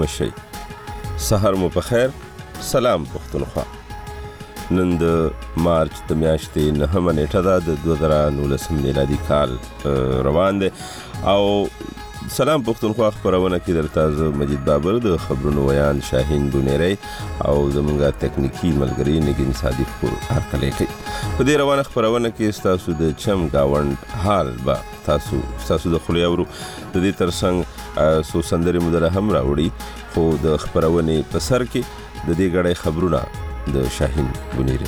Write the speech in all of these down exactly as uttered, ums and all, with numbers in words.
مشئ. سحر مو په خیر. سلام پښتونخوا. نن د مارچ د میاشتې نهمه نیټه ده د دوه زره نولسم میلادي کال روان دی او سلام پښتونخوا خبرونه کې درته زه مجید بابر د خبرونو ویان شاهین بونیری او زمونږ تکنیکی ملګری نگین صادق پور هرکلی کوي. په دې روانه خبرونه کې ستاسو د چم گاونډ حال به تاسو ستاسو د خولې اورو. د دې ترڅنګ څو سندرې مو دره هم راوړي خو د خبرونې په سر کې د دې غړې خبرونه د شاهین بونیری.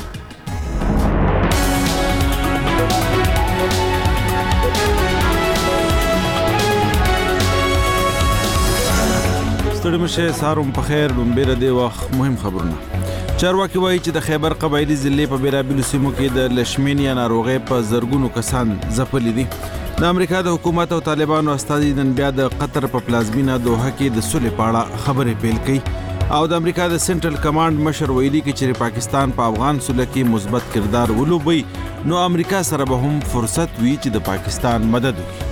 ستړي مشه سهار په خیر. لومبه د وخت مهم خبرونه. چارواکي وایي چې د خیبر قبایلی ضلع په بیلابیلو سیمو کې د لشمینیا ناروغۍ په زرګونو کسان ځپلي دي. د امریکا د حکومت او طالبانو استازي نن بیا د قطر په پلازمینه دوحه کې د صلح په اړه خبرې پیل کړي او د امریکا د سنټرل کمانډ مشر ویلي چې پاکستان په افغان صلح کې مثبت کردار ولوبي نو امریکا سره به هم فرصت وي چې د پاکستان مدد وکړي.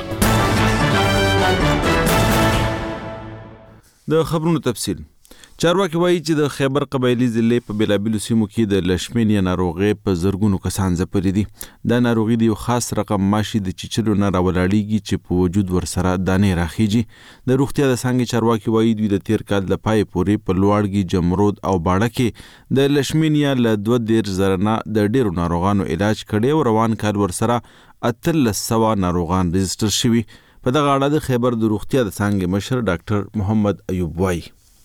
د خبرونو تفصیل. چارواکي وایي چې د خیبر قبایلی ضلع په بیلابیلو سیمو کې د لشمینیا ناروغۍ په زرګونو کسان ځپلي دي. دا ناروغي د یو خاص رقم ماشي د چیچلو نه راولاړیږي چې په وجود ورسره دانې راخیږي. د روغتیا د څانګې چارواکي وایي دوی د تیر کال د پای پورې په لوړګي، جمرود او باړه کې د لشمینیا له دوه دېرش زره نه د ډیرو ناروغانو علاج کړي او روان کال ورسره اتلس سوه ناروغان رجسټر شوي. په دغه اړه د خیبر د روغتیا د څانګې مشر ډاکټر محمد ایوب وایي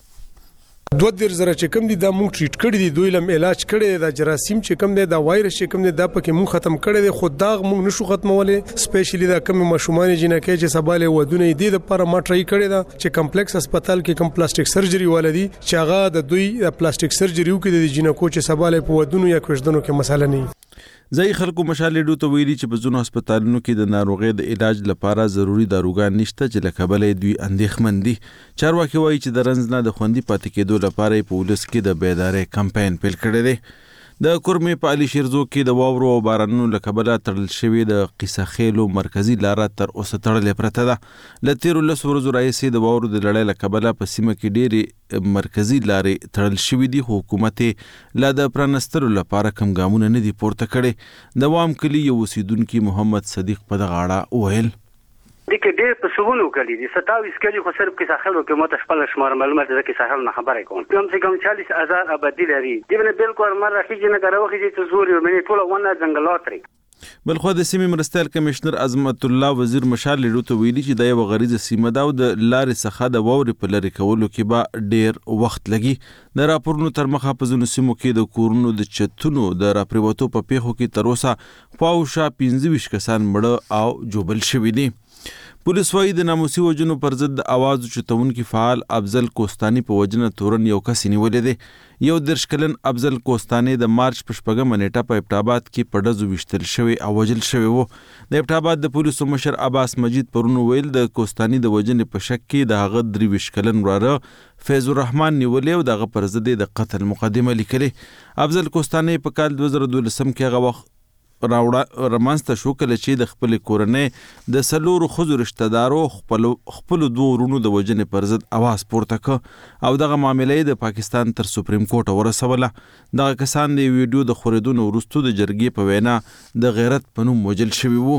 دوه دېرش زره چې کوم دي دا مونږ ټریټ کړي دي، دوی لم علاج کړي دی. دا جراثیم چې کوم دی، دا وایرس چې کوم دی، دا پکې مونږ ختم کړي دي. خو دا مونږ نشو ختمولای. سپیشلی دا کوم ماشومان جنکه چې سباله ودونه دي د لپاره ما ټرای کړي دا چې کمپلیکس هسپتال کې کوم پلاستیک سرجری ولدي چې هغه د دوی د پلاستیک سرجری وکړي د جنکو چې سباله په ودونه یا کوژدنو کې مسله نه. ځای خلکو مشالې ډو ته ویلي چې په ځینو هسپتالونو کې د ناروغۍ د علاج لپاره ضروري داروګان نشته چې له کبله دوی اندېښمن دي. چارواکي وایي چې د رنځ نه د خوندي پاتې کېدو لپاره په ولس کې د بیدارۍ کمپاین پیل کړی دی. د کورمې په علي شیرزو کې د واورو او بارانونو له کبله تړل شوې د قیصه خیلو مرکزي لاره تر اوسه تړلې پرته ده. له تیرو لسو ورځو راهیسې د واورو د لړۍ له کبله په سیمه کې ډېرې مرکزي لارې تړل شوې دي خو حکومت یې لا د پرانستلو لپاره کم ګامونه نه دي پورته کړي. د وام کلي یو اوسیدونکي محمد صدیق په دغه اړه وویل دغه ډېر په سونو کلی دي ستاویس کلی خو صرف کې ساحل او کومه تشپل شمار معلومات ده کې ساحل نه خبره کوم کم سے کم چالیس هزار آبادی لري. دیونه بالکل مر راخیږي نه کاروخي چې زوري ومني ټول ونه ځنګلات لري. بلخو د سیمې مرستیال کمشنر عظمت الله وزیر مشال لرو ته ویلي چې د یو غریزه سیمه دا د لارې څخه د واورې په لری کولو کې به ډیر وخت لګي. د راپورونو تر مخه په ځینو سیمو کې د کورونو د چتونو د راپریوتو په پیښو کې تر اوسه خواوشا پنځه ویشت کسان مړه او جوبل شوي دي. پولیس وایي د ناموسي وجنو پر ضد د आवाज چتونکي فعال افضل کوستاني په وجنه تورن یو کس نیولې دی. یو درش کلن افضل کوستاني د مارچ په شپږمه نیټه په ابټاباد کې په ډزو وشتل شوی او وجل شوی وو. د ابټاباد د پولیسو مشر عباس مجید پرونو ویل د کوستاني د وجنې په شک کې د هغه درې ویشت کلن وراره فیض الرحمن نیولې او دغه پر ضد د قتل مقدمه لیکلې. افضل کوستاني په کال دوه زره دولسم کې هغه وخت راوړه رمانسته شو کله چې د خپل کورنۍ د سلورو خزو رشتہ دارو خپل خپل دوه ورونو د وجنې پر ضد आवाज پورته ک او دغه معاملې د پاکستان تر سپریم کورټ ورسوله. دغه کسان د ویډیو د خوریدونو وروسته د جرګې په وینا د غیرت په نوم وجل شوي وو.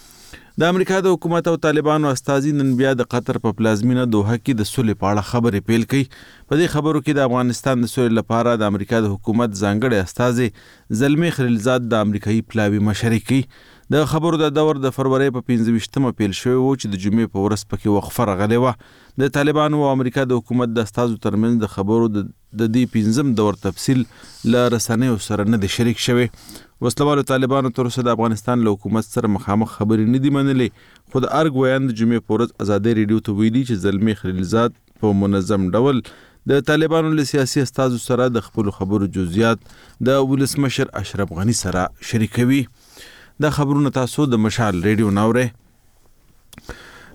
د امریکا د حکومت او طالبانو استازي نن بیا د قطر په پلازمینه دوحه کې د صلح په اړه خبرې پیل کړي. په دې خبرو کې د افغانستان د صلح لپاره د امریکا د حکومت ځانګړي استازي زلمی خلیلزاد د امریکایي پلاوي مشري کوي. د خبرو د دور د فروری په پنځه ویشتمه پیل شوی و چې د جمعې په ورځ پکې وقفه راغلی وه. د طالبانو او امریکا د حکومت د استازو ترمنځ د خبرو د دې پنځم دور تفصیل له رسنیو سره نه دی شریک شوی. وسلوالو طالبانو تر اوسه د افغانستان له حکومت سره مخامخ خبرې نه دي منلې خو د ارګ ویان د جمعې په ورځ ازادۍ ریډیو ته ویلي چې زلمی خلیلزاد په منظم ډول د طالبانو له سیاسي استازو سره د خپلو خبرو جزئیات د ولسمشر اشرف غني سره شریکوي. دا خبرونه تاسو د مشال ریډیو ناوړئ.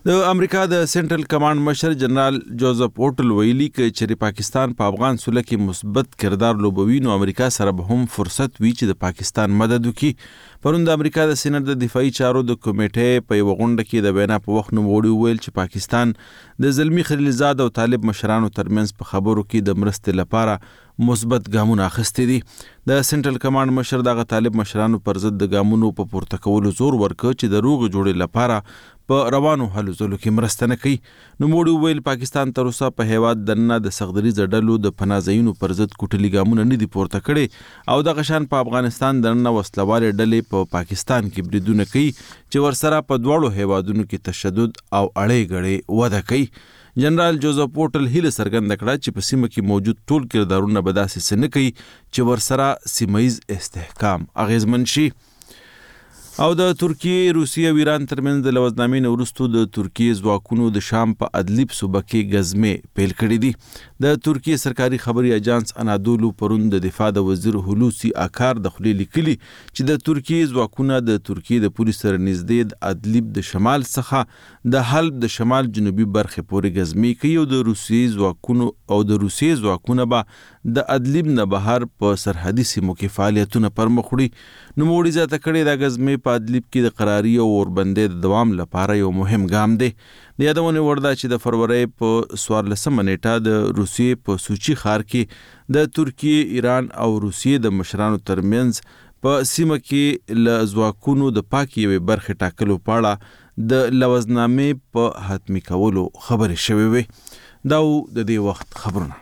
د امریکا د سنټرل کمانډ مشر جنرال جوزف اوټل ویلي چې چې پاکستان په افغان سوله کې مثبت کردار لوبوي نو امریکا سره به هم فرصت وي چې د پاکستان مدد وکړي. پرون د امریکا د سېنات د دفاعي چارو د کمیټې په یوه غونډه کې د وینا په وخت نوموړي وویل چې پاکستان د زلمي خلیلزاد او طالب مشرانو ترمنځ په خبرو کې د مرستې لپاره مثبت ګامونه اخیستي دي. د سنټرل کمانډ مشر دغه طالب مشرانو پر ضد د ګامونو په پورته کولو زور ورکړ چې د روغ جوړې لپاره په روانو هلو ځلو کې مرسته نه کوي. نوموړي وویل پاکستان تر اوسه په هیواد دننه د سختدریځه ډلو د پناه ځایونو پر ضد کوټلي ګامونه نه دي پورته کړي او دغه شان په افغانستان دننه وسلوالې ډلې په پاکستان کې بریدونه کوي چې ورسره په دواړو هیوادونو کې تشدد او اړې غړې وده کوي. جنرال جوزف اوټل هیله څرګنده کړه چې په سیمه کې موجود ټول کردارونه به داسې څه نه کوي چې ورسره سیمه ییز استحکام اغیزمن شي. او د ترکیې، روسیې او ایران ترمنځ د لوزنامې نه وروستو د ترکیې ځواکونو د شام په ادلیب صوبه کې ګزمې پیل کړي دي. د ترکیې سرکاري خبري اجانس انادولو پرون د دفاع د وزیر هلوسی اکار د خولې لیکلي چې د ترکیې ځواکونه د ترکیې د پولیس سره نږدې د ادلیب د شمال څخه د حلب د شمال جنوبي برخې پورې ګزمې کوي او د روسیې ځواکونو او د روسیې ځواکونه به د ادلیب نه بهر په سرحدي سیمو کې فعالیتونه پر مخ وړي. نوموړي زیاته کړې د ګزمې په ادلیب کې د قراري او اوربندۍ د دوام لپاره یو مهم ګام دی. د یادونې وړ ده چې د فروری په څوارلسمه نیټه د روسیې په سوچي ښار کې د ترکیې، ایران او روسیې د مشرانو ترمنځ په سیمه کې له ځواکونو د پاکې یوې برخې ټاکلو په اړه د لوزنامې په حتمي کولو خبرې شوې وې. دا و د دې وخت خبرونه.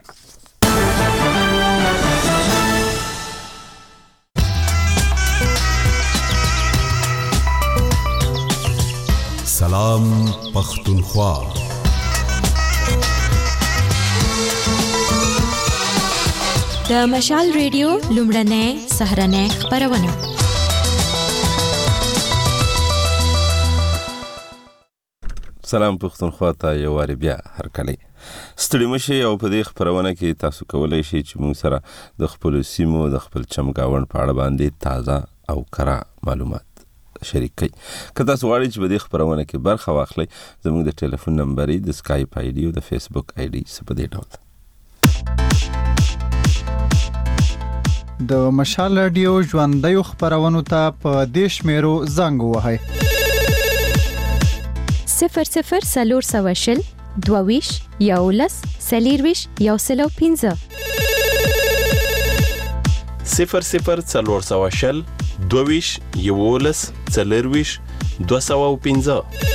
سلام پختونخوا. د مشال ریډیو لومړنۍ سهرنۍ خبرونه. سلام پختونخوا ته یو واري بیا هرکلی. ستړي مشي او په دې خبرونه کې تاسو کولای شئ چې موږ سره د خپل سیمو د خپل چمګاوند په اړه باندې تازه او کره معلومات شریک کړئ. که تاسو غواړئ چې په دې خبرونه کې برخه واخلئ زموږ د ټلیفون نمبر یې د سکایپ آی ډي او د فیسبوک آی ډي څه په دې ډول د مشال رادیو ژوندیو خبرونو ته په دې شمیرو زنګ ووهئ: صفر صفر څلور سوه شل دوه ویشت یولس څلېرویشت یو سل او پنځه صفر صفر څلور سوه شل دوه ویشت یولس څلېرویشت دوه سوه او پنځه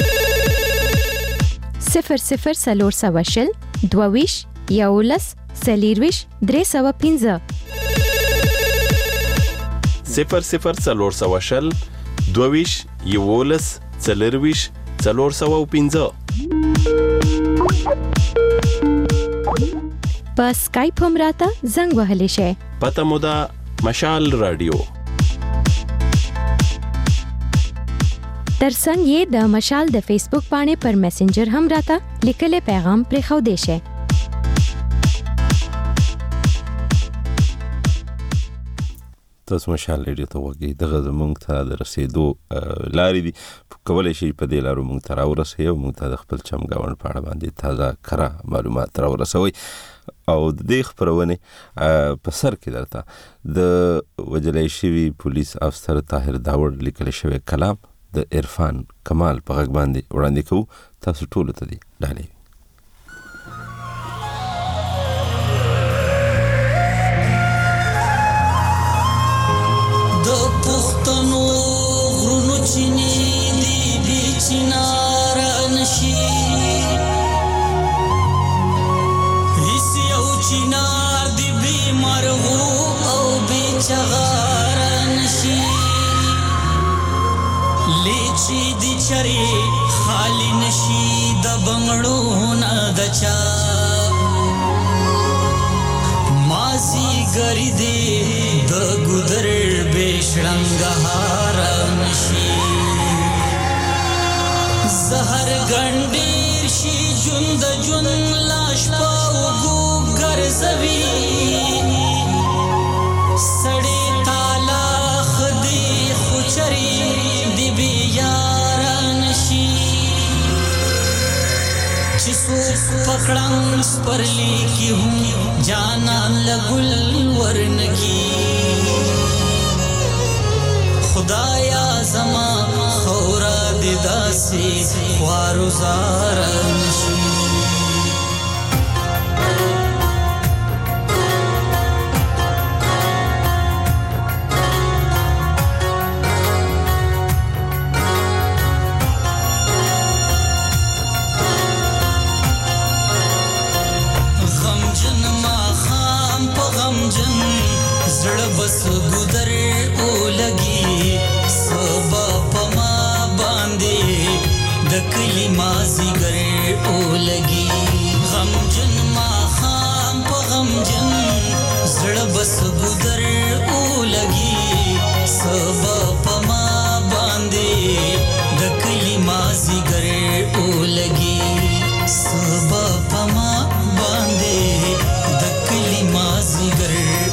صفر صفر څلور سوه شل دوه ویشت یولس څلېرویشت درې سوه پنځه صفر صفر څلور سوه شل دوه ویشت یولس څلېرویشت څلور سوه او پنځه. په سکایپ هم راته زنګ وهلی شئ. پته مو ده مشال رادیو. ترڅنګ یې د مشال د فیسبوک باندې پر میسنجر هم راته لیکلی پیغام پرېښودی شئ. تاسو مشال ریډیو ته وګورئ. دغه زموږ ته د رسیدو لارې دي، کولی شئ په دې لارو موږ ته راورسئ او موږ ته د خپل چمګاوند په اړه باندې تازه کره معلومات راورسوئ. او د دې خبرونې په سر کې درته د وجلی شوي پولیس افسر طاهر داوړ لیکلی شوی کلام د عرفان کمال په غږ باندې وړاندې کوو. تاسو ټولو ته دي ډالۍ. چری خالی نشی د بنگړو نه دچا مازی گری دې د ګودر بشړنګهار نشی زهر ګنډیر شي ژوند ژوند لاش پاو ګو ګرځوي سړی تالا خدي خوچري دی بیا پکړم سپرلی کی هم جانان لګل ورنکی خدایا زما خورا د داسې خوارو زار نشي زړه بس ګذر او لګي سبا پما باندې د کلی مازی ګر او لګي غم جن ما خام په غم جن زړه بس ګذر او لګي سبا پما باندې د کلی مازی ګر او لګي سبا پما باندې د کلی مازی ګر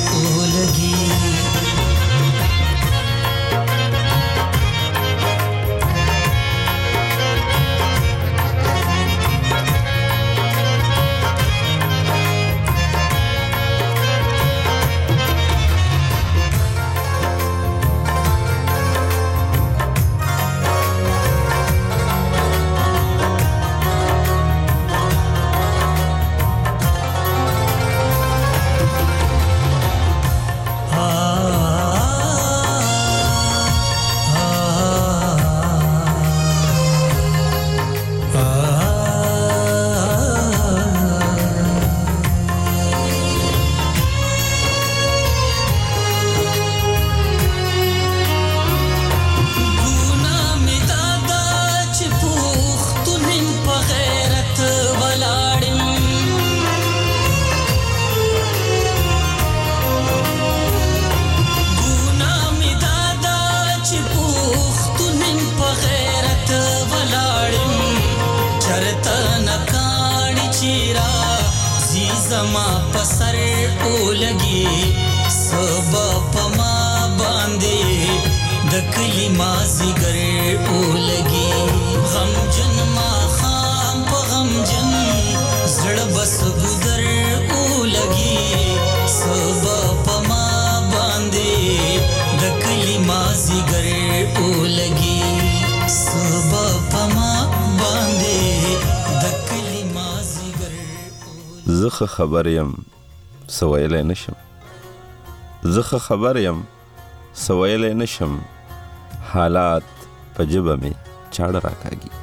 زما پسر او لګي سبا پما باندې د کلی مازی ګر او لګي غم جن ما خام په غم جن زړه بس ګذر او لګي سبا پما باندې د کلی مازی ګر او لګي سبا پما باندې د کلی مازی ګر زخه خبر یم سویل نشم زخه خبر یم سویل نشم حالات په جبه می چاړه راکاږي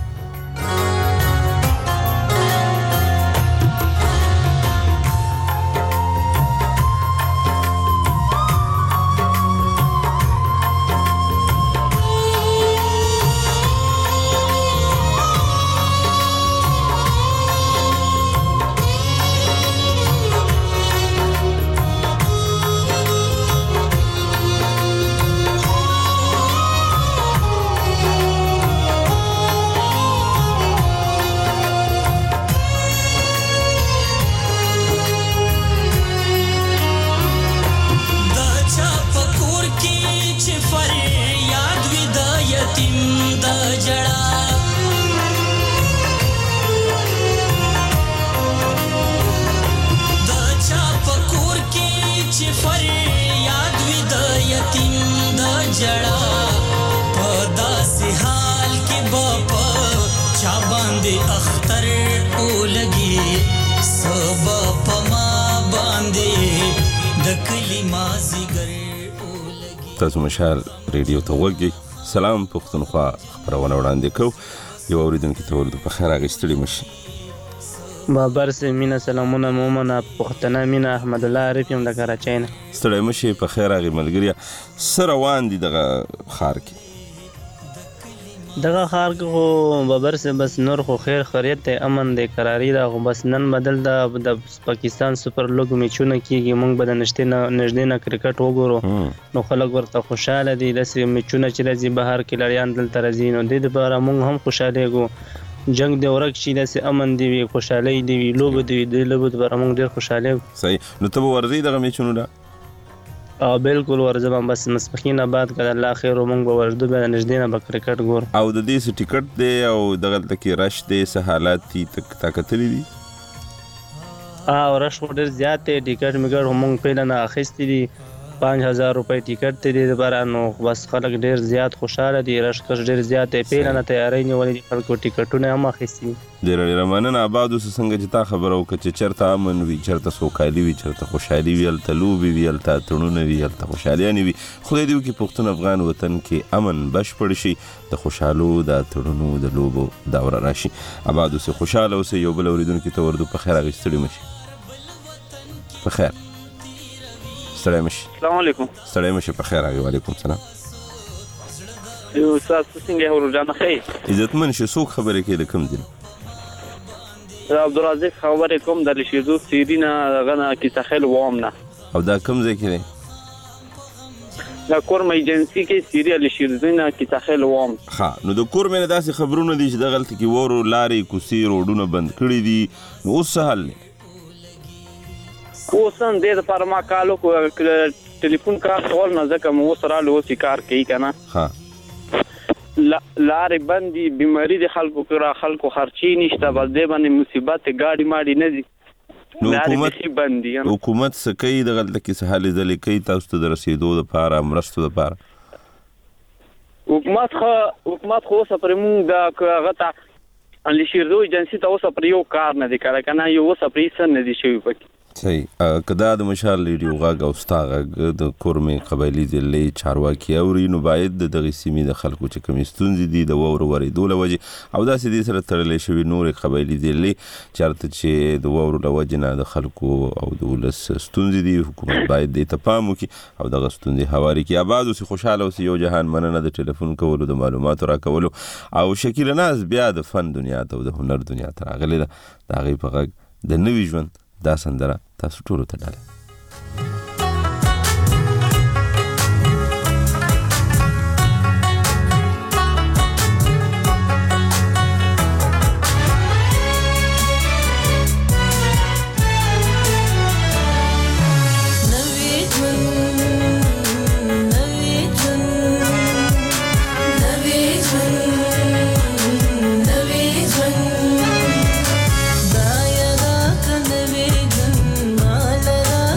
تاسو مشال ریډیو ته وګورئ سلام پښتونخوا خبرونه وړاندې کوو یو اوریدونکو ته ورته په خیر اغستړي مشي بابر سه مینا سلامونه مومنه پښتنه مینا احمد الله عارف یم د کراچۍ نه ستړی مشي په خیر اغه ملګریا سره روان دي دغه خار کې دغه خار کې خو بابر سه بس نور خو خیر خیریت ته امن دی قراری دا خو بس نن بدل د پاکستان سپر لیګ میچونه کیږي مونږ به نشته نه نږدې نه کرکټ وګورو نو خلک ورته خوشاله دي د سې میچونه چې راځي بهر کې لړیان دلته راځي نو د دې لپاره مونږ هم خوشاله یو جنگ دی ورک شي د سې امن دی خوشاله دی لوب دی د لوب لپاره مونږ ډیر خوشاله صحیح نو ته ورځي دغه میچونه او بالکل ورځم بس مسپخین بعد کله الله خیر مونږ به ورځو به نږدې نه به کرکټ ګور. او د دې څه ټیکټ دی او دغه تکي رش دی څه حالات دي تک طاقتلی دي؟ او رش ډیر زیات دی، ټیکټ میګر مونږ په نه اخیستی دي پانچ هزار روپۍ ټیکټ دی د بارانو، بس خلک ډیر زیات خوشاله دي، رش کس ډیر زیات دی، په نه تیاری نیولې خلکو ټیکټونه هم اخیستي. ډیر ډیر مننه آباد اوس څنګه چې تا خبرو کچ چرته امن وی چرته سوکالي وی چرته خوشحالي وی الته لوبي وی الته تړونه وی الته خوشحالي وی. خدای دې وکړي پښتون افغان وطن کې امن بشپړ شي، د خوشحالو د تړونو د لوبو دور راشي. آباد اوس خوشاله اوس یو بل اوریدونکو ته ورته په خیر غوښتلی مشي. په خیر ستړی مشي. السلام علیکم. ستړی مشي په خیر. وعلیکم السلام. یو تاسو څنګه ورو جان خیر عزتمن شي څوک خبرې کوي د کوم دین؟ عبدالرزاق خبرې کوم د لشیدو سیرینا غنا کی تخیل وام نه. او دا کوم ځای کې دی؟ دا کورم ایجنسی کې سیری لشیدو کی تخیل وام. ها نو د کورم نه داسې خبرونه دي چې د غلطي کې ورو لارې کوسي روډونه بند کړي دي، نو اوس څه حل دی؟ اوس هم دې لپاره ما کالو کو ټلیفون کار کول نه ځکه مو سره له اوسې کار کوي کنه. ها لارې بندي، بیماری د خلکو کرا خلکو خرچي نشته، بس دې باندې مصیبت ګاډي ماډي نه دي. نو حکومت بندي حکومت څه کوي د غلطه کې څه حل ځلې کوي تاسو ته د رسیدو لپاره مرستو لپاره؟ حکومت خو حکومت خو اوسه پر مونږ د هغه ته لشیدو ایجنسي ته اوسه پر یو کار نه دی کړی کنه، یو اوسه پر هېڅ نه دي شوي پکې. صحیح. که دا د مشال ریډیو غږ او ستا غږ د کورمې قبایلي ضلعې چارواکي اوري، نو باید د دغې سیمې د خلکو چې کومې ستونزې دي د واورو ورېدو له وجې او داسې دې سره تړلی شوي نورې قبایلي ضلعې چېرته چې د واورو له وجې نه د خلکو او د ولس ستونزې دي، حکومت باید دې ته پام وکړي او دغه ستونزې هواري کړي. آباد اوسې، خوشحاله اوسې. یو جهان مننه د ټلیفون کولو، د معلوماتو راکولو. او شکیله ناز بیا د فن دنیا ته او د هنر دنیا ته راغلې ده. د هغې په غږ د نوي ژوند دا سندره تاسو ټولو ته ډالۍ. Daya ra kan ve jan mal ra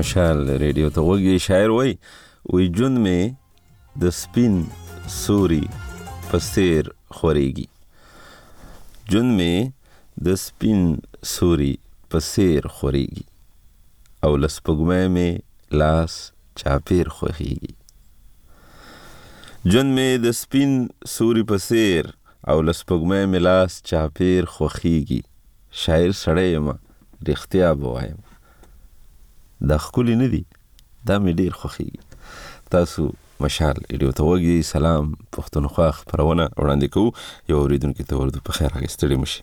مشال ریډیو ته وګي. شاعر وای وی جون مې د سپین سوري پسیر خوريږي، جون مې د سپین سوري پسیر خوريږي او لسپګمې مې لاس چاپیر خوخيږي. جون مې د سپین سوري پسیر او لسپګمې مې لاس چاپیر خوخيږي. شاعر سړی یم رښتیا به وایم، دا ښکلي نه دي، دا مې ډېر خوښېږي. تاسو مشال ریډیو ته وګورئ. سلام پښتونخوا خپرونه وړاندې کوو. یو اورېدونکي ته ورته په خیر هغې ستړي مشي.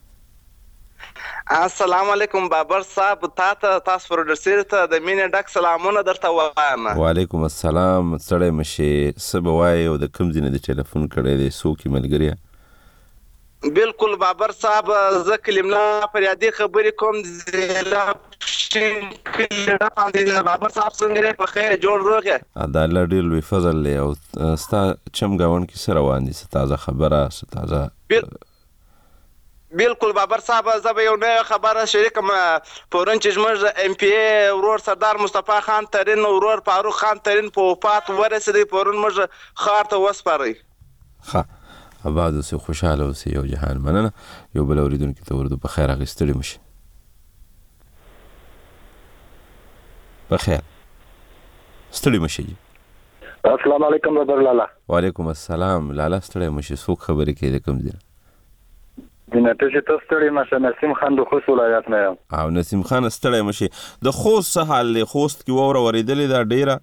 السلام علیکم بابر صاحب، تا ته تاسو پروډوسر ته د مینې ډک سلامونه درته وایم. وعلیکم السلام. ستړی مشي. څه به وایې او د کوم ځای نه دې ټلیفون کړی دی؟ څوک یې ملګریه؟ بالکل بابر صاحب، زه کلملا فریادي خبرې کوم. ضلع پښین کلي باندې بابر صاحب څنګه په خیر جوړ روغ یې؟ د الله ډېر لوی فضل دی. او ستا چمګاونډ کې څه روان دي؟ څه تازه خبره، څه تازه؟ بالکل بابر صاحب، زه به یو نوې خبره شریکم. پرون چې زموږ ایم پی ای ورور سردار مصطفی خان ترین ورور فاروق خان ترین په وفات ورسېدی. پرون موږ ښار ته وسپارئ. ښه، آباد اوسئ، خوشحاله اوسئ. یو جهان مننه. یو بل اورېدونکي ته ورته په خیر هغې ستړي مشي. په خیر ستړي مشي. السلام علیکم بابر لالا. وعلیکم السلام لالا. ستړي مشي. څوک خبرې کوي د کوم ځای؟ جنته چې ته ستړي مشه. نسیم خان د خوست ولایت نه یم. او نسیم خان ستړی مشي. د خوست څه حال دی؟ خوست کې واوره ورېدلې ده ډېره؟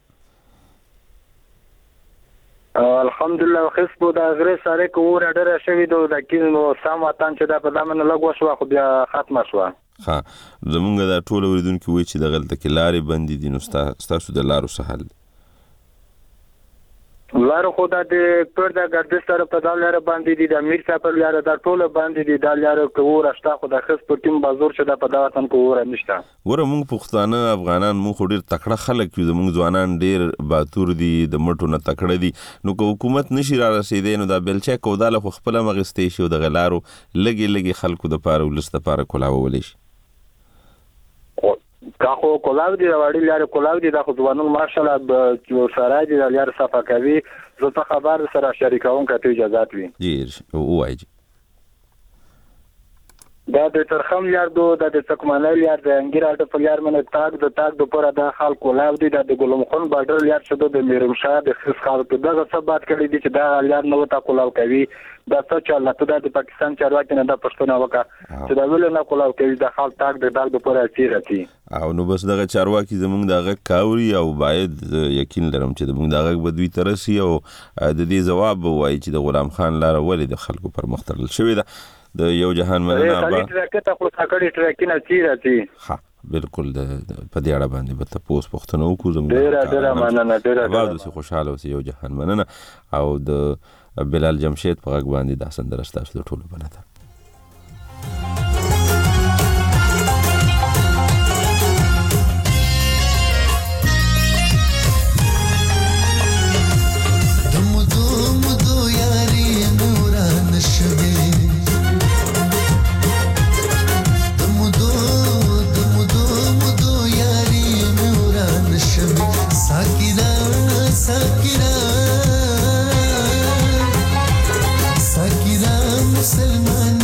الحمدلله خصبو د غرې سارې که اوره ډېره شوې ده. د کیڼ سام وطن چې دا په دا منه لږ وشوه خو بیا ختمه شوه. ښه، زمونږ دا ټول اورېدونکي وایي چې دغلته کې لارې بندې دي، نو ستاسو د لارو څه حال دی؟ لارو خو دا د پر د ګردش سره په دا لاره باندې دي، د امیر صاحب پر لاره دا ټوله باندې دي. دا لاره که اوره شته خو د خص په ټیم بازور چې دا په دا وطن کې اوره نشته. ګوره موږ پښتانه افغانان موږ خو ډېر تکړه خلک یو. زموږ ځوانان ډېر باتور دي، د مټو نه تکړه دي. نو که حکومت نشي را رسېدی نو دا بیلچه کوداله خو خپله هم اخیستی شي او دغه لارو لږې لږې خلکو دپاره ولس دپاره کولاوولی شي. کا خو کولاو دي، د وړې لارې کولاو دي. دا خو ځوانان ماشاءالله سره دي، د لارې صفا کوي. زه ته خبر سره شریکوم که ته اجازات وي. جی ووایي. جی دا د ترخم لار دو، دا د څکمنۍ لار، د انګیر اډه په لار منه تاک د تاک د پوره دا خال کولاو دي. دا د ګلمخون بارډر لار شته، د میرمشاه د خص خلکو دغه څه بات کړی دي چې دا لار نه وته کولاو کوي. دا څه چل ته د پاکستان چارواکي نه دا پښتنه وکړه چې دا ول نه کولاو کوي. د خال تاک د دال د پوره تیرتی او نو بس دغه چارواکي زمونږ دغه کاوري او باید یقین لرم چې زمونږ دغه بدوی ترسي او د دې جواب وایي چې د غلام خان لار ولې د خلکو پر مختلل شوې ده. د یو جهان مننه ابا. ټریکټه خو ساکړی ټریکینه تیرتی. ها بالکل. د په دې اړه باندې به تاسو پوښتنه وکړو. زموږ ډېره ډېره مننه. ډېره ابا اوسئ، خوشحاله اوسئ. یو جهان مننه. او د بلال جمشید په غږ باندې دا سندره ستاسو د ټولو په نظر. Sakira Musalman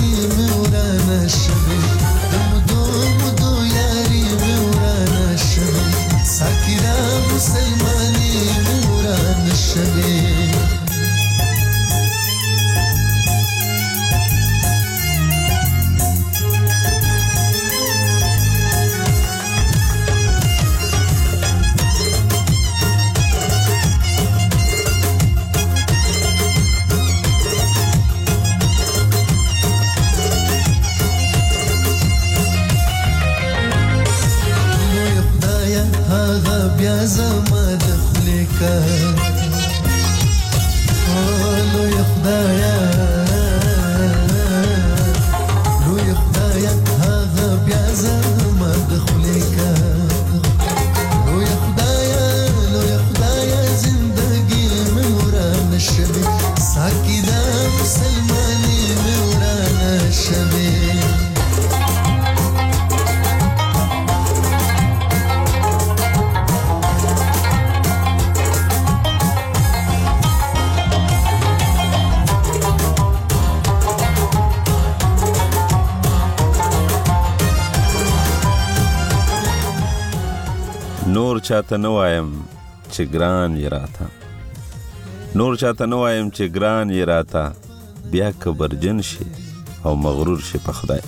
چاته نه وایم چې ګران یې راته نور چاته نه وایم چې ګران یې راته بیا کبرجن شي او مغرور شي په خدای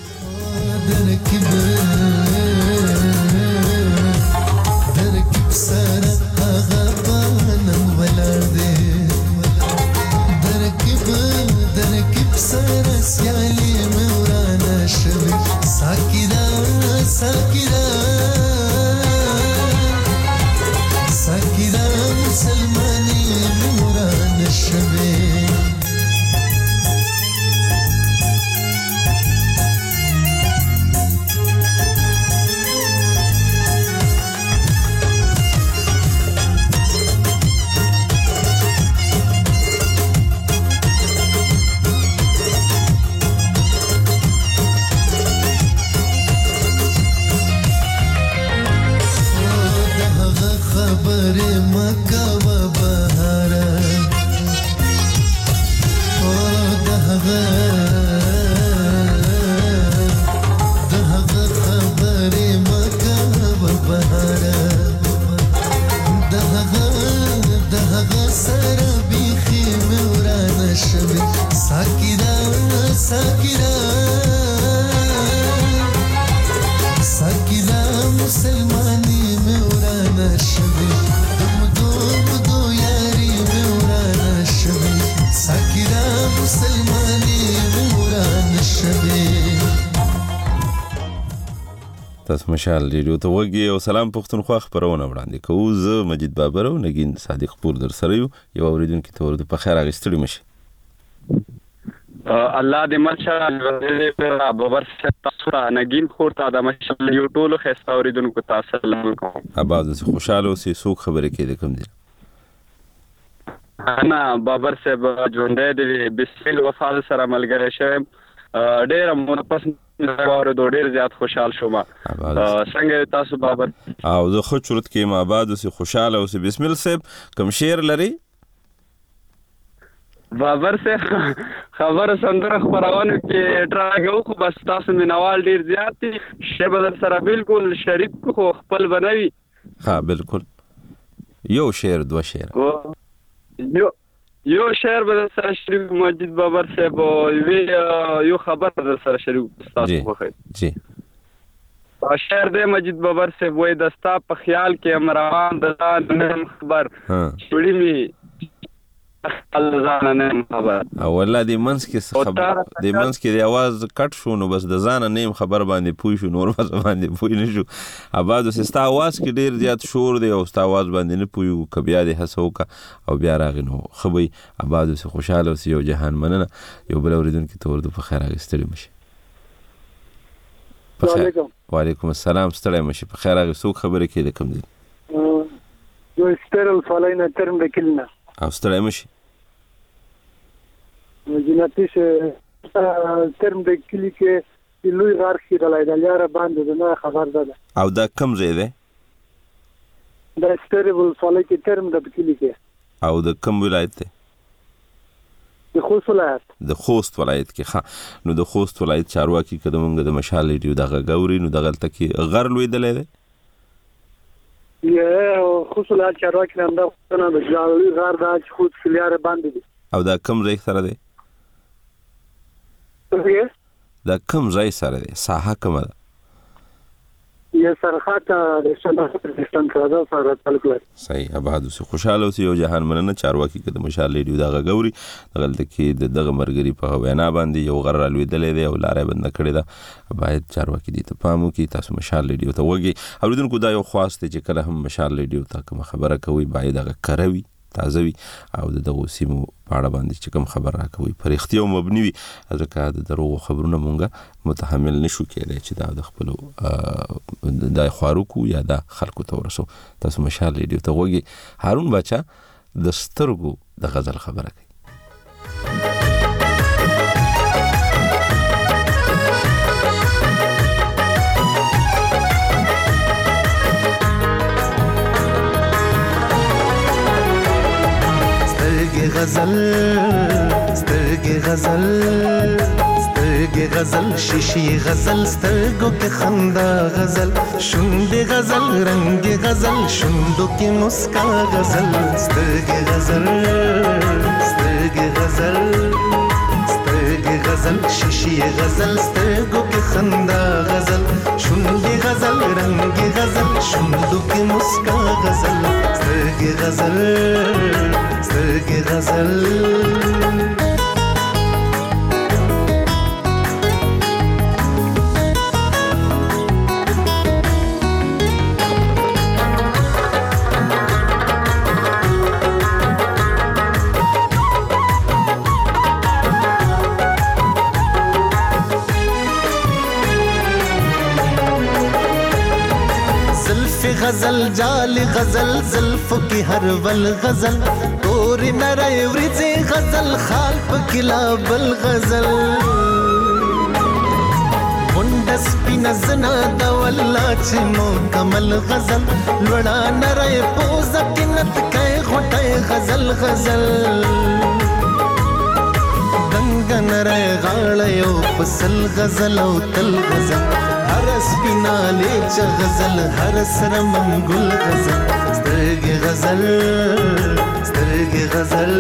تاسو مشال ریډیو ته وګورئ او سلام پښتونخوا خبرونه وړاندې کوو زه مجید بابر او نگین صادق پور در سره یو یو اوریدونکو ته ورته په خیر اغستړي مشي الله دې ماشاءالله پر بابر تاسو را نگین خورته د ماشاءالله یو ټولو خسته اوریدونکو تاسو سلام کوم اباظ خوشاله اوسې سوق خبره کې د کوم دي انا بابر صاحب ژوندې دې بسل وفاد سره ملګری شوم ډېر مو پس اور د ډېر زیات خوشحال شوم څنګه تاسو بابر او زه خو چورت کې ما بعد اوسې خوشاله اوسې بسم الله صاحب کوم شعر لري بابر صاحب خبر سندره خبرونه کې ټراګو خو بس تاسو مینوال ډېر زیات دي شبل سره بالکل شریک خو خپل بنوي ها بالکل یو شعر دو شعر یو یو شعر به سره شریک مجید بابر صاحب وی یو خبر در سره شریک تاسو خو خیر جی شعر دې مجید بابر صاحب وای دستا په خیال کې امروان د ځان خبر چوڑی می الله ځان نه خبر او والله دې منس کې خبر دې منس کې د आवाज کټ شو نو بس د ځان نه خبر باندې پوي شو نور باندې پوي نه شو اباد سستا आवाज کې ډیر زیات شور دی او ستا आवाज باندې نه پوي کبیا دې هڅو کا او بیا راغی نو خبي اباد سه خوشاله اوسې یو جهان مننه یو بل اوریدونکو ته ورته په خیر اغستړي مشي وعلیکم وعلیکم السلام ستړی مشي په خیر اغستو خبره کې د کوم دي یو سترل فالینا ترم د کلنا او ستړی مشي جناتیش ترم د کلی کې لوی غار خیرلای د لاره باندې نه خبر ده او دا کم ځای ده دا سترل فالی کې ترم د کلی کې او د کم ولایت ده د خوست ولایت د خوست ولایت کې ښه نو د خوست ولایت چارواکي کدمنګ د مشال ریډیو دغه غوري نو دغه تکي غر لوی دلې ده یا خوست ولایت چارواکي نن دا نه د جاوی غار د خوست کلیاره باندې دي او دا کم ځای سره ده دا کم ځای سره ده ساحه کومه ده یا سرخاته د شمال سره سره تعلق لري صحیح اباد اوسې خوشاله اوسې یو جهان مننه چارواکي کې د مشال ریډیو دغه غوري دغه کې دغه مرګري په وینا باندې یو غر لویدلې دی او لارې بند کړې ده باید چارواکي دي ته پام وکړي تاسو مشال ریډیو ته وګورئ اوریدونکو دا یو خواست چې کله هم مشال ریډیو ته کوم خبره کوي باید هغه کروي تازه وي او د دغو سیمو په اړه باندې چې کوم خبر راکوي پر اختیار مبني وي ځکه د دروغو خبرونه مونږه متحمل نشو کېدای چې دا د خپلو د خواروکو یا د خلکو ته ورسو تاسو مشال ریډیو ته وګورئ هارون بچا د سترګو د غزل خبره کوي غزل سترګې غزل سترګې سترګې غزل شیشې غزل سترګو کې خندا غزل شونډې غزل رنگ غزل شونډو کې مسکا غزل سترګې غزل سترګې غزل سترګې غزل شیشې غزل سترګو کې خندا غزل شونډې غزل رنگ غزل شونډو کې مسکا غزل سترګې غزل سترګې غزل غزل جال غزل زلف کی ہر ول غزل تور نرے ورځې غزل خال پکلا بل غزل وندس پینزنا د والله چې مو کمل غزل لوړا نرے پوز کینت کای غټه غزل غزل دنګ نرے غاړه یو پسل غزل او تل غزل هر سپینا لیچ غزل هر سر منگل غزل سترګې غزل سترګې غزل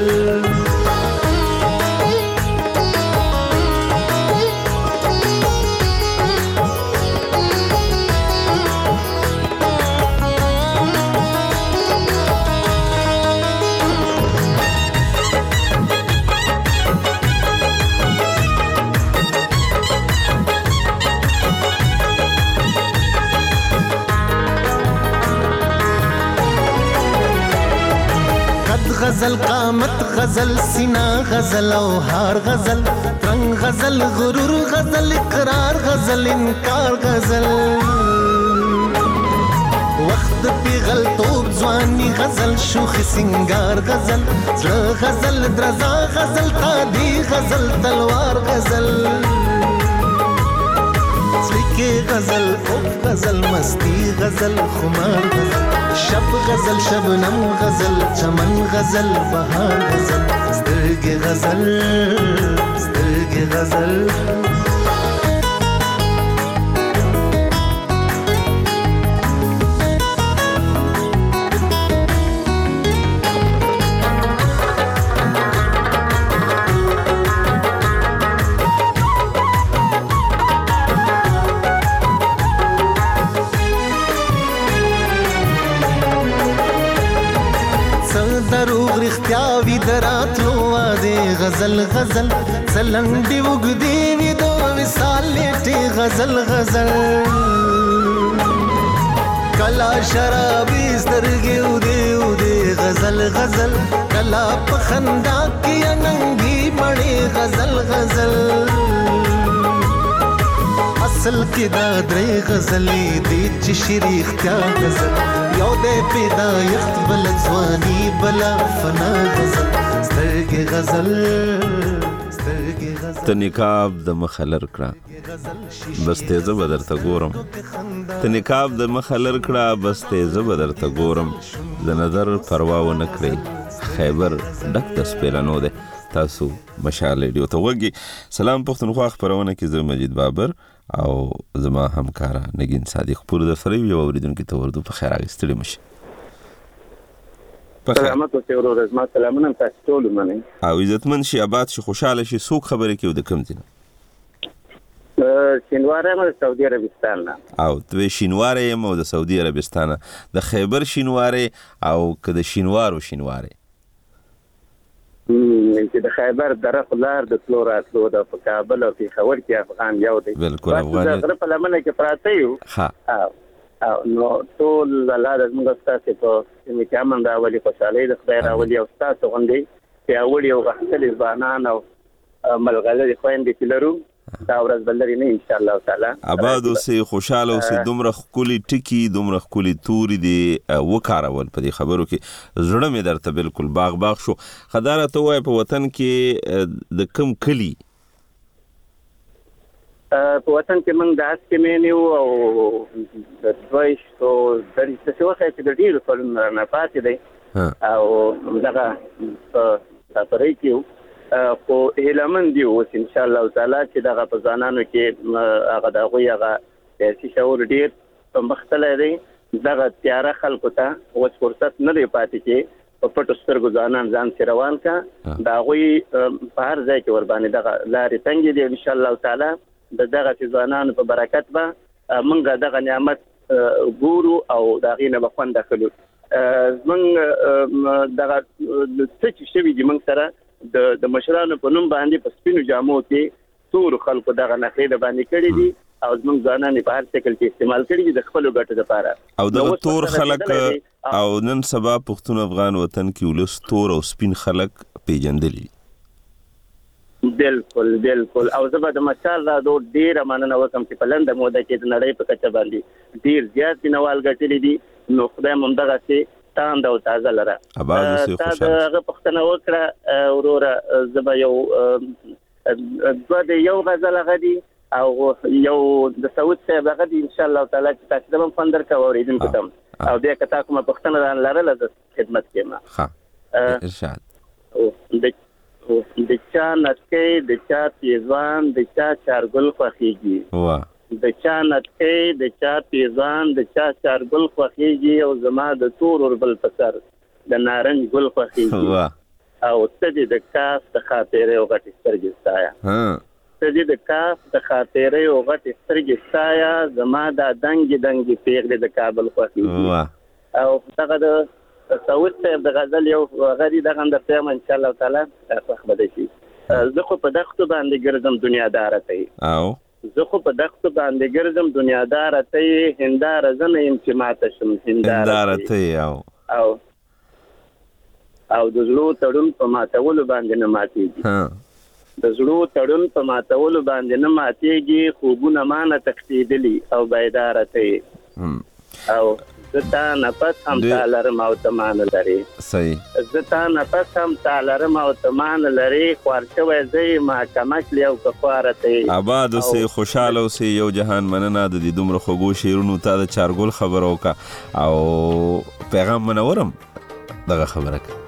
غزل قامت غزل سینا غزل او هار غزل رنگ غزل غرور غزل اقرار غزل انکار غزل وقت پیغل توب ځواني غزل شوخ سنگار غزل زړه غزل درزا غزل تادي غزل تلوار غزل سلیکه غزل اوف غزل مستی غزل خمار غزل شب غزل شبنم غزل چمن غزل بهار غزل سترګې غزل سترګې غزل دروغ رښتیا وي دراتلو واده غزل غزل سلنډي وګدي وي دو وصال لټي غزل غزل کلا شرابي سترګې ودي ودي غزل غزل کلا پخندا کې اننګي مړې غزل غزل اصل کې دا درې غزلې دي چې شریخ کیا غزل یو دې پیدایښت بل ځواني بلا فنا غزل سترګې غزل سترګې غزل ته نقاب د مخلر کړه بس تیزه به درته ګورم ته نقاب د مخلر کړه بس تیزه به درته ګورم د نظر پروا ونه کړئ خیبر ډک د سپېلنو دی تاسو مشال ریډیو ته وګورئ سلام پښتونخوا خبرونه کې زه مجید بابر او زما همکارا نگین صادق پور در سره یو اوریدونکو ته ورته په خیر اغستړي مشه سلامت اوسئ ورور زما سلامونه تاسو ټول منئ او عزتمن شي آباد شي خوشاله شي څوک خبرې کوي د کوم ځای شینواره مې سعودي عربستان نه او دوی شینواره یم او د سعودي عربستان د خیبر شینواره او که د شینوارو شینواره چې د خیبر دره خلار د فلوراتلو د کابل او پیښور کې افغان یو دی بالکل افغان د غره په لمنه کې پراته یو ها او نو ټول الله د موږ تاسو په کې امن راولي خوشالۍ د خدای راولي او تاسو غوندي چې اول یو غختلې ځوانان او ملغلري خويندې لرو دا ورځ بلري نه ان شاء الله تعالی آباد اوسې خوشاله اوسې دومره خولي ټکی دومره خولي توري دی وکارول په دې خبرو کې زړه مې درته بالکل باغ باغ شو خداره ته وای په وطن کې د کم کلی په وطن کې موږ داس کې مینیو او د دویش تو درې څه وخت چې د ډیرو کلونو نه پاتې دی او دغه په تاسو کې خو هیلمن دی اوس ان شاء الله تعالی چې دغه په ځانانو کې هغه د هغوی هغه سیاسي شعور ډیر په مختلف دی دغه تیاره خلکو ته اوس فرصت نه دی پاتې چې په پټو سترګو ځانان ځان سي روان کا د هغوی په هر ځای کې ورباندې دغه لارې تنګې دي ان شاء الله تعالی د دغه ځوانانو په برکت به موږ دغه نعمت ګورو او د هغې نه به خوند اخلو. زموږ دغه څه چې شوي دي موږ سره د مشرانو په نوم باندې په سپینو جامو کې ټولو خلکو دغه نښې د باندې کړي دي او زموږ ځوانان په هر شکل کې استعمال کړي دي د خپلو ګټو لپاره. او دغه تور خلک او نن سبا پښتون افغان وطن کې ولس تور او سپین خلک پیژندلي. بالکل بالکل او زه به د مثال را دو ډېره مننه وکړم چې په لنډه موده کې د نړۍ په کچه باندې ډېر زیات مینوال ګټلي دي. نو خدای مو همدغسې تاند او تازه لره. تا د هغه پوښتنه وکړه وروره زه به یو دوه د یو غزل هغه دي او یو د سعود صاحب هغه دي ان شاء الله تعالی چې تاسو ته هم خوند درکوو اورېدونکو ته هم او بیا که تا کومه پوښتنه رانه لرله زه خدمت کېږم. ارشاد. د چا نتکۍ د چا پیزوان د چا چارګل خوښېږي د چا نتکۍ د چا پیزوان د چا چارګل خوښېږي او زما د تور اوربل په سر د نارنج ګل خوښېږي او ته دې د کاف د خاطرې او غټې سترګې ستایه ته دې د کاف د خاطرې او غټې سترګې ستایه زما دا دنګې دنګې پېغلې د کابل خوښېږي. او دغه د سعود صاحب د غزل یو غري دغه درته یم ان شاء الله تعالی خوښ به دی شي. زه خو په دښتو باندې ګرځم دنیاداره ته یې او زه خو په دښتو باندې ګرځم دنیاداره ته یې هنداره زه نه یم چې ماته شم هنداره ته یې او او او د زړو تړون په ماتولو باندې نه ماتېږي د زړو تړون په ماتولو باندې نه ماتېږي خوبونه مانه تښتېدلي او بیداره ته یې او زه تا نفس هم تا لرم او ته مانه لرې صحیح زه تا نفس هم تا لرم او ته مانه لرې خوار شوی زه یې ما کمکلې او که خواره ته یې آباد اوسې خوشحاله اوسې یو جهان مننه د دې دومره خوږو شعرونو تا د چارګل خبره وکړه او پیغام منورم دغه خبره که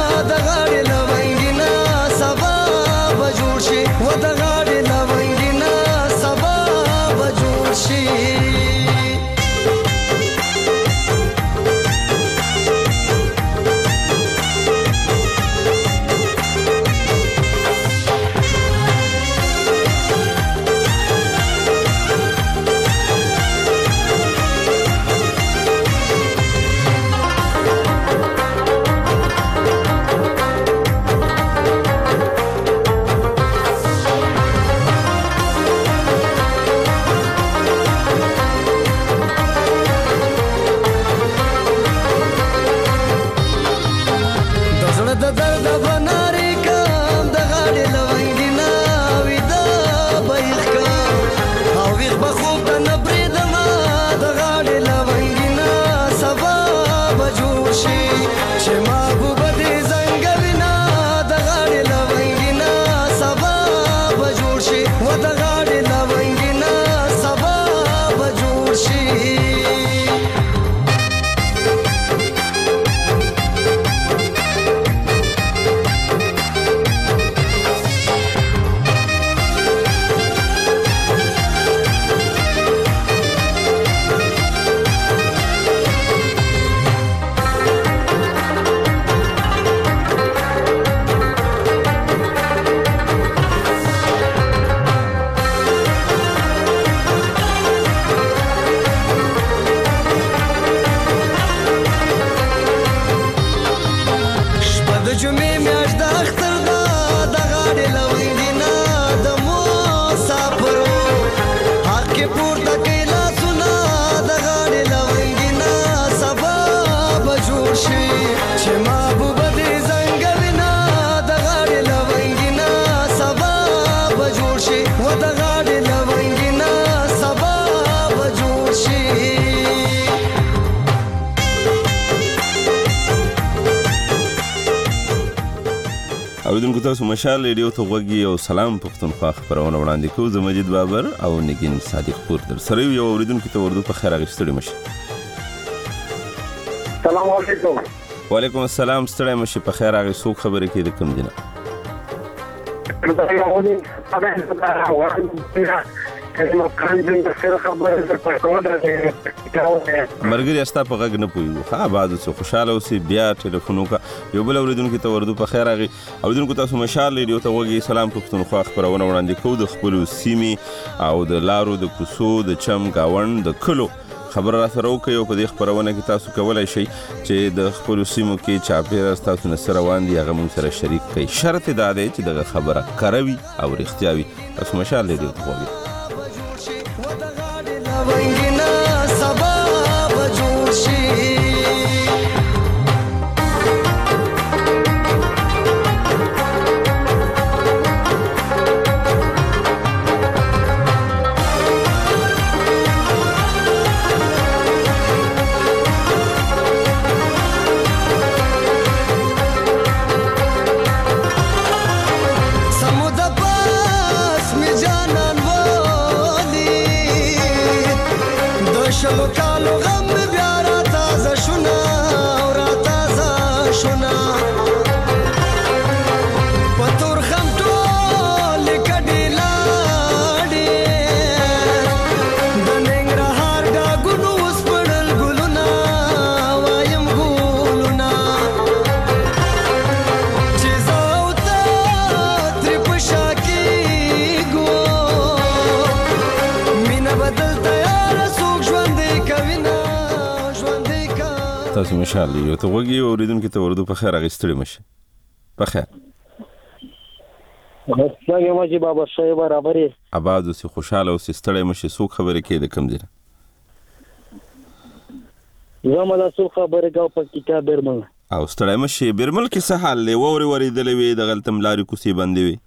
و د غاړې لونګینا اوریدونکو تاسو مشال ریډیو ته غوږی او سلام پښتونخوا خبرونه وړاندې کوم. زه مجید بابر او نگین صادق پور در سره یو اوریدونکو ته ورته په خیر اغستړي مشه. سلام علیکم. وعلیکم السلام. ستړي مشه په خیر اغستو خبرې کې د کوم دینه. مرګري استا په غږ نه پويو. ها بعد څه خوشاله اوسې بیا ټلیفون وکړه. یو بل اوریدونکو ته ورته په خیر اغي اوریدونکو تاسو مشال ریډیو ته وګورئ. سلام پښتونخوا خبرونه وړاندې کوو د خپل سیمې او د لارو د کوسو د چم گاوند د کلو خبر را سره وکړئ او په دې خبرونه کې تاسو کولای شئ چې د خپل سیمو کې چاپیره تاسو نصر روان دي هغه موږ سره شریک کړئ. شرط دا دی چې دغه خبره کروي او رښتیا وي. تاسو مشال ریډیو ته وګورئ. وینګنا سبا بجوشي شلو کالو غم بیا را تازه شونا او را تازه شونا پتور خم ټول کډی لاړې د ننګرهار ډاګونو اوس پړل ګلونه وایم ګلونه چې زه او ته ترې په شا کېږو مینه بدل تیاره تاسو مشال یو ته وګي اوریدونکو ته ورته په خیر اغستړي مشه. په خیر. څنګه ماجی بابا شای برابرې آباد اوسې خوشاله اوسې ستړي مشه. څوک خبرې کې د کم دي زموږ څو خبرې گاو په کتاب برمل او ستړي مشه. برمل کې څه حال له ووري ورېدلې وي د غلطم لاري کوسي باندې وي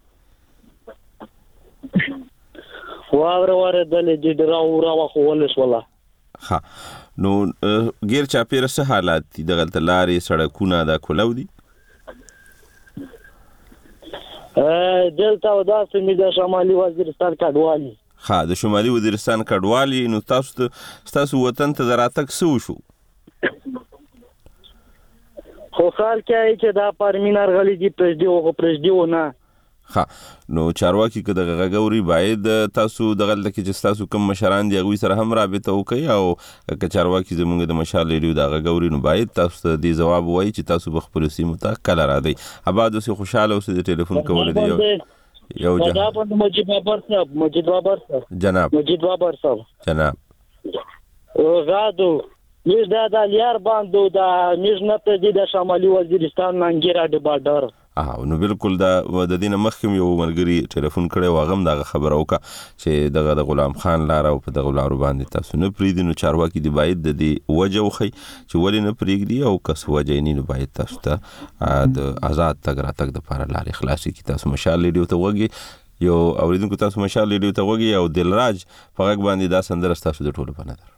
واور ورېدلې چې دراو راو خو ولس ولا. ها نو غیر چاپیره څه حالات دي د غلط لارې سړکونه د کولو دي؟ ا دلته وداسې مې د شمالي وزیرستان کډوالي. ها د شمالي وزیرستان کډوالي. نو تاسو تاسو وطن ته دراتک سو شو خو خال کې چې دا پرمینار غلي دي پرېږدي او پرېږدي نه. ها نو چارواکي که دغه غوړي باید تاسو دغه لکه چې تاسو کوم مشران دی غوي سره هم رابطه وکړي او که چارواکي زموږ د مشال لري دغه غوړي نو باید تاسو دې جواب وایي چې تاسو بخپل سیمه ته کله را دی. آباد اوسې خوشاله اوسې د ټلیفون کول دی یو یو جناب مجید بابر صاحب مجید بابر صاحب جناب مجید بابر صاحب جناب او زادو مش دا د لیار باندې دا مش نه ته د شمالي وزیرستان منګیرا د بادر. اه نو بالکل دا د دینه مخکم یو مرګري ټلیفون کړي واغم دا خبر اوکا چې دغه د غلام خان لار او په دغه لارو باندې تاسو نه پریدي. نو چارواکي دی باید د دې وجه وخی چې ولې نه پریږدي او کس وجه نه نو باید تاسو ته د آزاد تګ راتګ د لپاره لارې خلاصي کی. تاسو مشال ریډیو ته وګي یو اوریدونکو تاسو مشال ریډیو ته وګي او دلراج په غږ باندې دا سندره تاسو د ټولو په نظر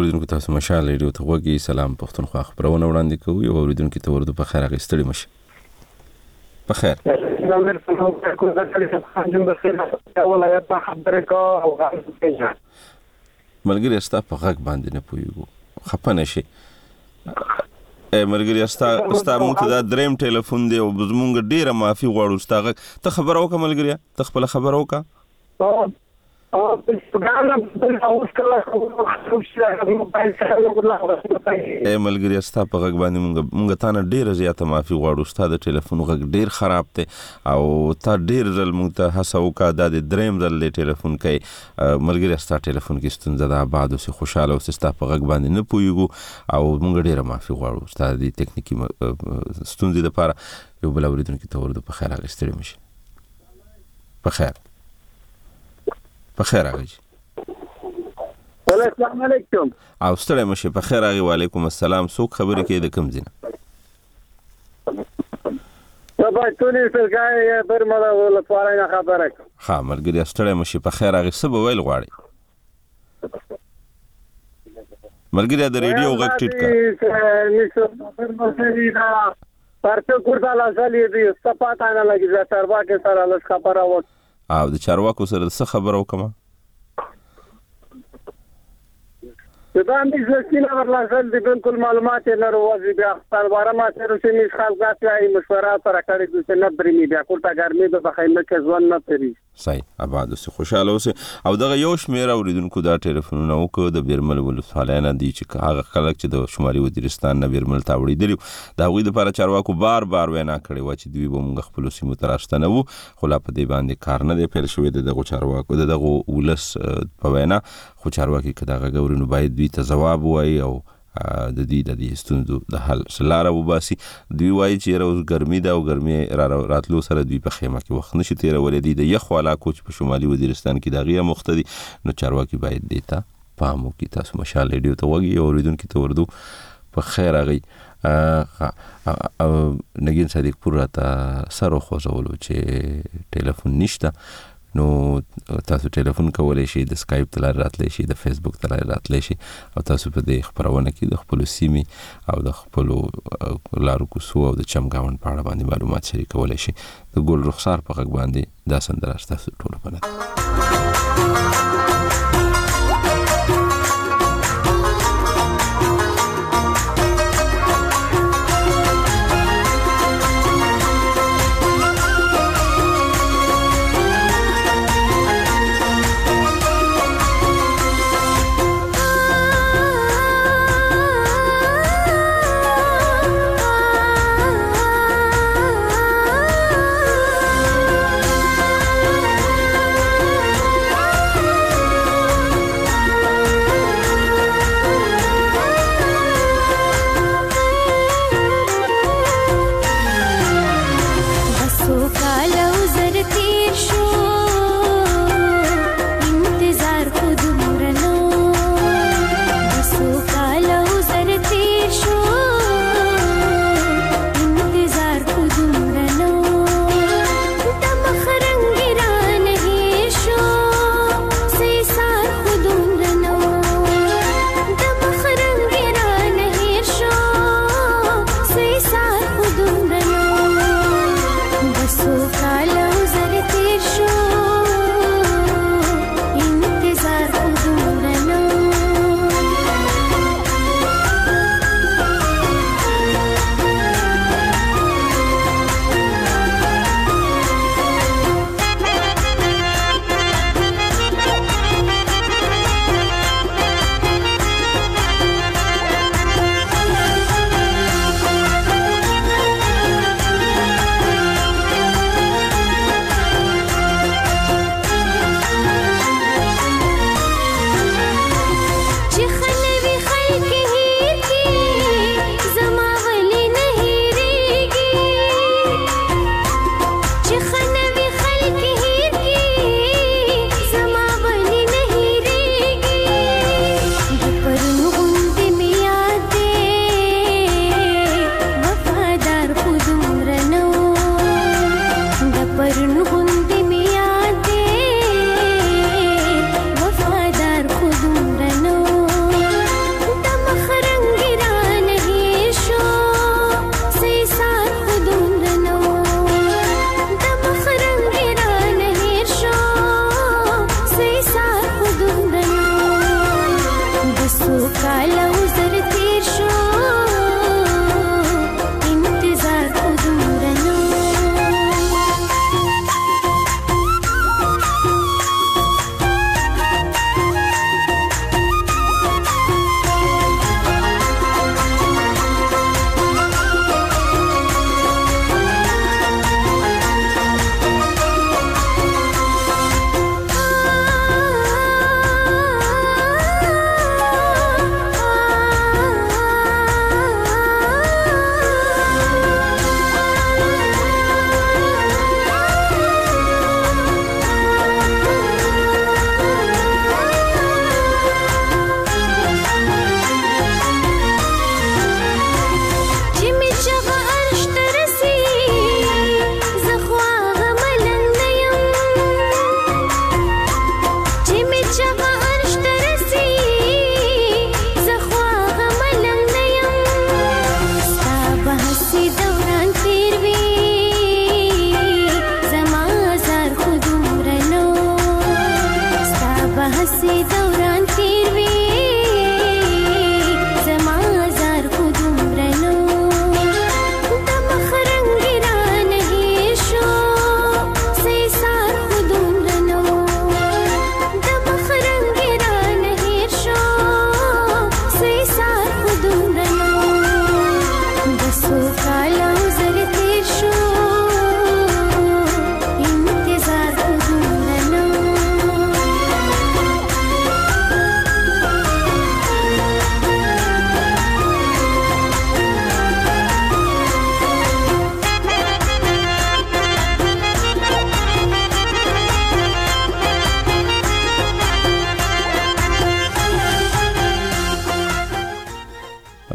اوریدونکو تاسو مشال ریډیو ته وګورئ. سلام پښتونخوا خبرونه وړاندې کوي او اوریدونکو ته ورته په خیر اغستړي مشه. په خیر ملګری استا په غږ باندې نه پويګو خپه نشي. ا ملګری استا استا مو ته دا دریم ټلیفون دی او زمونږ ډیره معافي غواړو. استا غږ ته خبر او کا ملګری ته خپل خبر او کا او په څنګه په اوس کله خو شي موبایل سره ا ملګری استا په غږ باندې مونږ مونږ تا نه ډیره زیاته معافي غواړو. استا د ټلیفون غږ ډیر خراب دی او تا ډیر ځل مونږ ته هڅه وکړه دا د دریم ځل له ټلیفون کوي. ملګری استا ټلیفون کې ستونزه ده بعد اوس خوشاله اوس استا په غږ باندې نه پويګو او مونږ ډیره معافي غواړو. استا د ټکنیکی ستونزې لپاره یو بل اوریدونکو ته ورته په خیر اغستړي مشه. په خیر په خیر راغی. السلام علیکم. او ستړی مشه. په خیر راغی. وعلیکم السلام. څوک خبرې کوي د کوم ځای؟ سبا تونی سرګای برمله ولا پاره نه خبره. ها ملګری ستړی مشه. په خیر راغی. څه به ویل غواړي ملګری؟ د ریډیو غږ ټیټ کا پرته ګوردا لازالې دي سپاته نه لګي زه تر واکه سره لږ خبره و او د چارواکو سره څه خبر او کومه د باندې ځکه ورلازل دي بالکل معلومات نه وروځي بیا سرواره ما سره چې نش خلک غاټي مشوره سره کړی چې نه برمي بیا کوټه ګرمي د بخیمه کې ځوان نه پری صحیح. آباد اوسه خوشاله اوسه او دغه یو شمیر اوریدونکو دا ټلیفونونه وکړه د بیرمل ولسوالۍ دی چې هغه خلک چې د شمالي وزیرستان نه بیرمل تاوړي دي دا غوي د لپاره چارواکو بار بار وینا کړې و چې دوی به موږ خپل سیمو تراشتنه وو خو لا په دې باندې کار نه دی پیل شوی. دغه چارواکو دغه ولس په وینا خو چارواکي کداغه غورینو باید دوی ته جواب وایي او د دې د دې ستونزو د حل سلاره وباسي. دوی وایي چې روز ګرمي دا او ګرمي راتلو سره دوی په خیمه کې وخت نشي تیرولې. دي د یخ والا کوچ په شمالي وزیرستان کې دا غیا مختدي نو چارواکي باید دیتا پامو کې تاسو مشال ریډیو ته وګورئ او اوریدونکو ته وردو په خیر راغی. نګین صادق پور راته سره خوځولو چې ټلیفون نشته نو تاسو ټلیفون کولای شئ د اسکایپ ته راتلی شئ د فیسبوک ته راتلی شئ او تاسو په دې خبرونه کې د خپل سیمې او د خپل لارو کوڅو او د چمګاون په اړه باندې معلومات شریکولای شئ. د ګل رخسار په غږ باندې دا سندره تاسو ټول باندې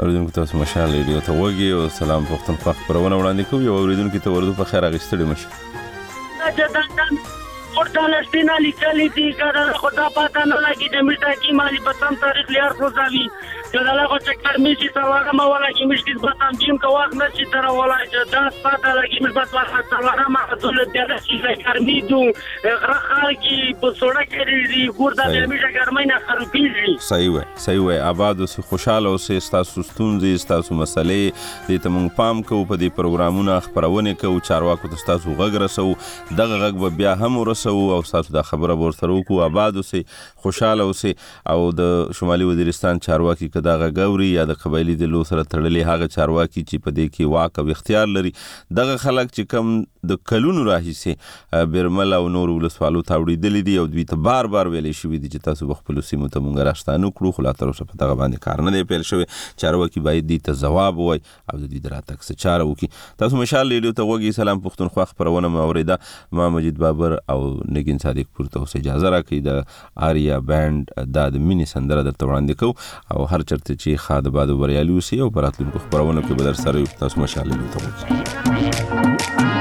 اوریدونکو تاسو مشال ریډیو ته وګي او سلام پښتونخوا خبرونه وړاندې کوي. اوریدونکو ته ورته په خیر اغستړي مشه. ورته نشتینه لیکلي دي کله خدا پاته نه لګي د میټا کی مالی په تم تاریخ لیار خوځوي کله لا کو چکر می چې سواره ما ولا کی مشکل بتام جیم کا واخ نه چې تر ولا چې داس پاته لګي مش بس واخ سواره ما ټول د دې چې ګرمي دو غره خال کی په سوړه کې دي ګوردا د میټا ګرمي نه خرابېږي. صحیح وای صحیح وای آباد او خوشاله اوسه تاسو ستونزې تاسو مسلې دې ته مونږ پام کوو په دې پروګرامونو خبرونه کوو چارواکو تاسو غږ رسو دغه غږ بیا هم ورسو او تاسو دا خبره ورسره وکړو آباد اوسه خوشاله اوسه او د شمالي وزیرستان چارواکي کدا غوري یا د قبایلی د لو سره تړلې هغه چارواکي چې په دې کې واک او اختیار لري دغه خلک چې کم د کلونو راهیسه برمل او نور ولسوالو تاوړېدلې دي او دوی ته بار بار ویلې شوې دي چې تاسو خپل سیمو ته مونږ راستانو کړو خو لا تر اوسه په دغه باندې کار نه دی پیل شوی. چارواکي باید دې ته ځواب وای او د دې دراتک څه چاره وکړي. تاسو مشال ریډیو ته وګي سلام پښتونخوا خبرونه مو اوریدا. ما مجید بابر او نگین صادق پور ته اوسه اجازه راکړئ. د آریا بانډ د مینی سندره درته وړاندې کوو او هر چرته چې خاده باد بریالي اوسي او پراتلونکو خبرونه کې بدر سره تاسو مشال ریډیو ته وګورئ.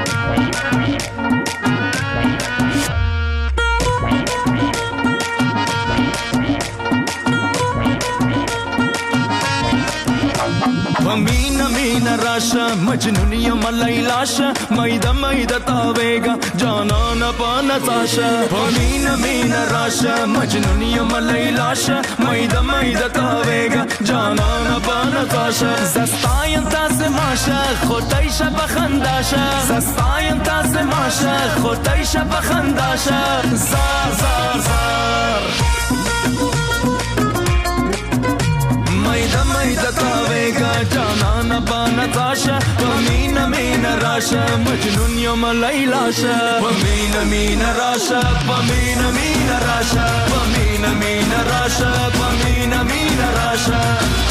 مین مین راشا مجنونی ملیلاشا میدا میدا تاویگا جانان پانا تاشا مین مین راشا مجنونی ملیلاشا میدا میدا تاویگا جانان پانا تاشا زستاین تاز ماشا خودایشا بخنداشا زستاین تاز ماشا خودایشا بخنداشا زار زار زار میدا میدا تاویگا جانان بانا تاشا ومین مین راشا مجنون یوم لیلاشا ومین مین راشا ومین مین راشا ومین مین راشا ومین مین راشا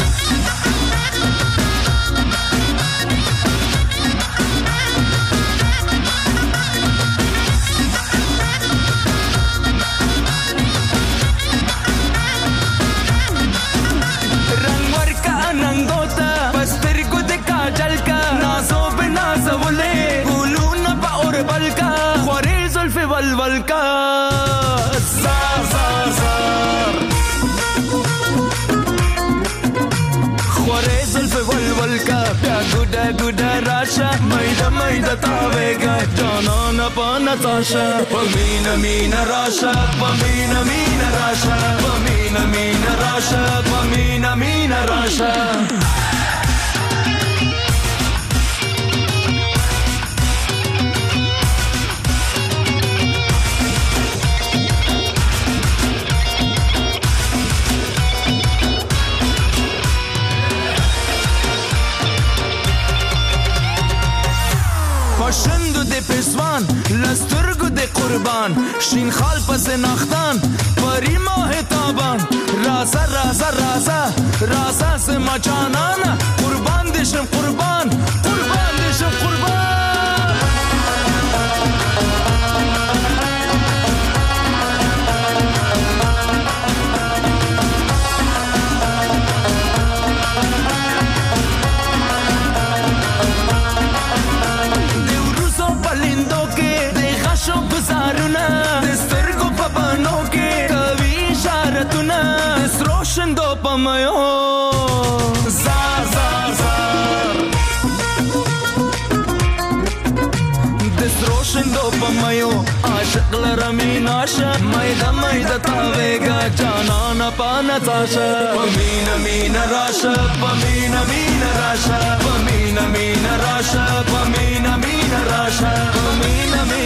ول کا زار زار زار خورې زلف ول ول کا بیا ګډه ګډه راشه میدا میدا تاویگا جانان پانا تاشا ومین مین راشه ومین مین راشه ومین مین راشه ومین مین راشه شندو د پسوان لسترګو د قربان شین خال پس نختان پری ماه تابان رازا رازا رازا رازا سے مچانانا قربان دشم قربان قربان دشم قربان شندو پمایو زار زار زار دسرو شندو پمایو عاشق لرمین آشا میدا میدا تاویگا جانان پانا تاشا ومین مین راشا ومین مین راشا ومین مین راشا ومین مین راشا ومین